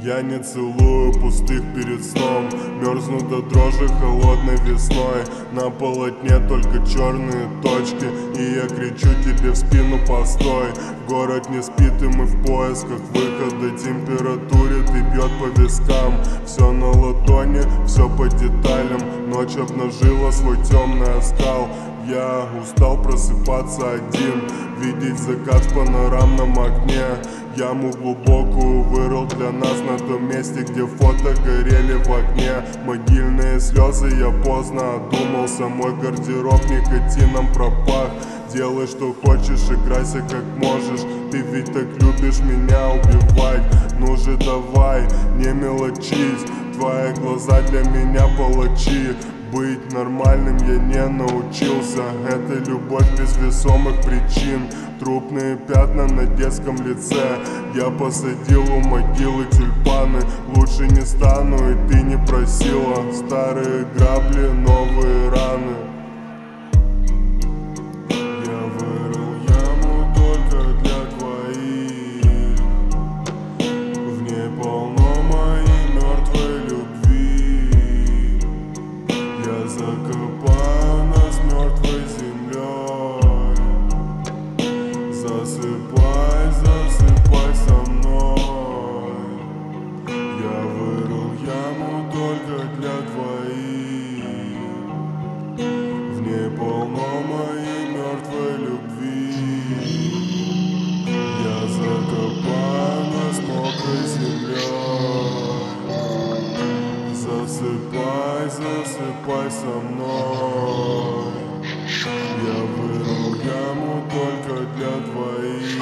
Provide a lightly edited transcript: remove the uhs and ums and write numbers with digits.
Я не целую пустых перед сном, мерзну до дрожи холодной весной. На полотне только черные точки, и я кричу тебе в спину: постой. Город не спит, и мы в поисках выхода. Температуре ты бьет по вискам. Все на ладони, все по деталям. Ночь обнажила свой темный оскал. Я устал просыпаться один, видеть закат в панорамном окне. Яму глубокую вырыл для нас на том месте, где фото горели в огне. Могильные слезы, я поздно одумался. Мой гардероб никотином пропах. Делай, что хочешь, играйся как можешь. Ты ведь так любишь меня убивать. Ну же давай, не мелочись. Твои глаза для меня палачи. Быть нормальным я не научился. Это любовь без весомых причин. Трупные пятна на детском лице. Я посадил у могилы тюльпаны. Лучше не стану, и ты не просила. Старые грабли, новые раны. Я вырыл яму только для твоих. В ней полно моей мертвой любви. Я закопаю нас мертвой землей. Засыпай, засыпай со мной. Я вырыл яму только для твоих. В ней полно моей мертвой любви. Я закопаю нас мокрой землей. Засыпай, засыпай со мной. Я вырыл яму только для твоих.